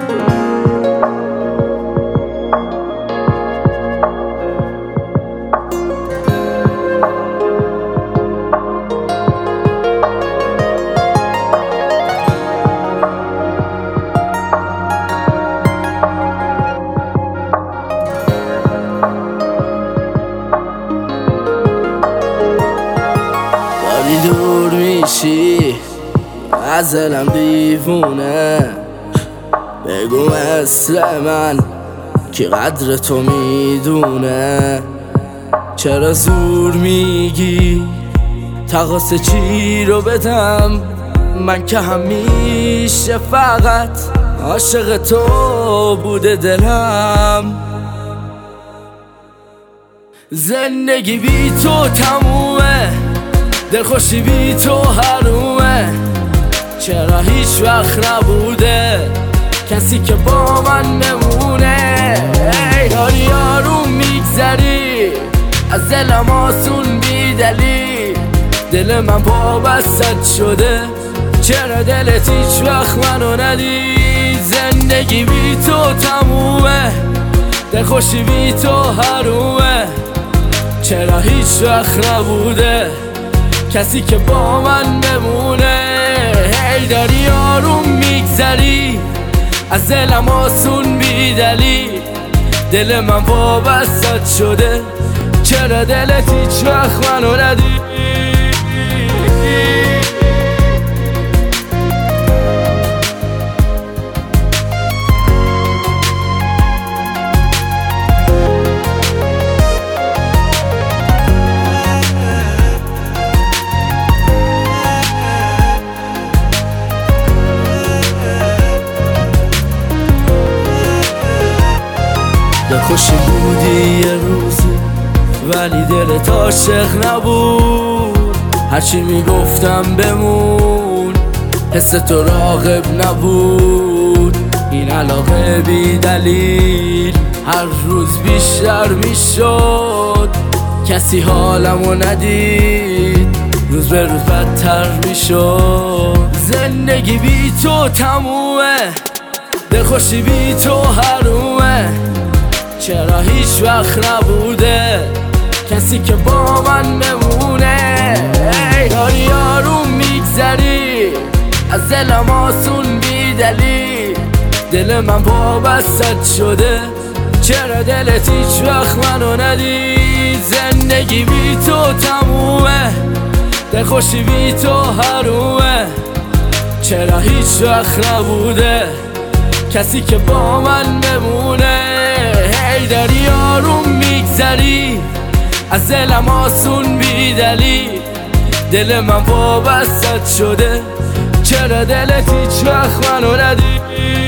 دور میشی از دلم دیوونه، بگو مثل من که قدر تو میدونه. چرا زور میگی تقاص چی رو بدم؟ من که همیشه فقط عاشق تو بوده دلم. زندگی بی تو تمومه، دلخوشی بی تو حرومه. چرا هیچ وقت نبوده کسی که با من بمونه؟ ای داری آروم میگذری از دلم آسون بی دلیل، دل من وابستت شده. چرا دلت هیچ وقت منو ندید؟ زندگی بی تو تمومه، دلخوشی بی تو حرومه. چرا هیچ وقت نبوده کسی که با من بمونه؟ هی داری آروم میگذری از دلم آسون بی دلیل، دل من وابستت شده. چرا دلت هیچ وقت منو ندید؟ خوشی بودی یه روزی ولی دلت عاشق نبود. هرچی میگفتم بمون، حس تو راغب نبود. این علاقه بی دلیل هر روز بیشتر میشد، کسی حالمو ندید، روز به روز بدتر میشد. زندگی بی تو تمومه، دلخوشی بی تو حرومه. چرا هیچ وقت نبوده کسی که با من بمونه؟ ای داری آروم میگذری از دلم آسون بی دلیل، دل من وابستت شده. چرا دلت هیچ وقت منو ندید؟ زندگی بی تو تمومه، دلخوشی بی تو حرومه. چرا هیچ وقت نبوده کسی که با من بمونه؟ هی داری آروم میگذری از دلم آسون بی دلیل، دل من وابستت شده. چرا دلت هیچ وقت منو ندید؟